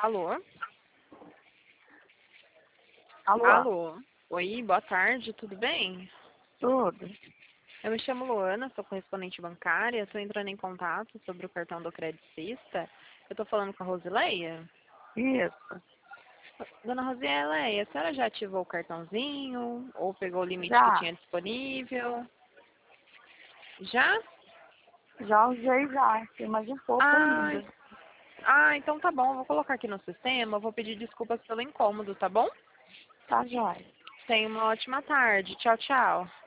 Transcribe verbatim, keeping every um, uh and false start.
Alô? Alô? Alô? Oi, boa tarde, tudo bem? Tudo? Eu me chamo Luana, sou correspondente bancária, estou entrando em contato sobre o cartão do Credicista. Eu estou falando com a Rosileia? Isso. Dona Rosileia, a senhora já ativou o cartãozinho? Ou pegou o limite que Já. tinha disponível? Já? Já usei já. Tem mais um pouco Ah, ainda. ah, então tá bom, vou colocar aqui no sistema, vou pedir desculpas pelo incômodo, tá bom? Tá jóia. Tenha uma ótima tarde. Tchau, tchau.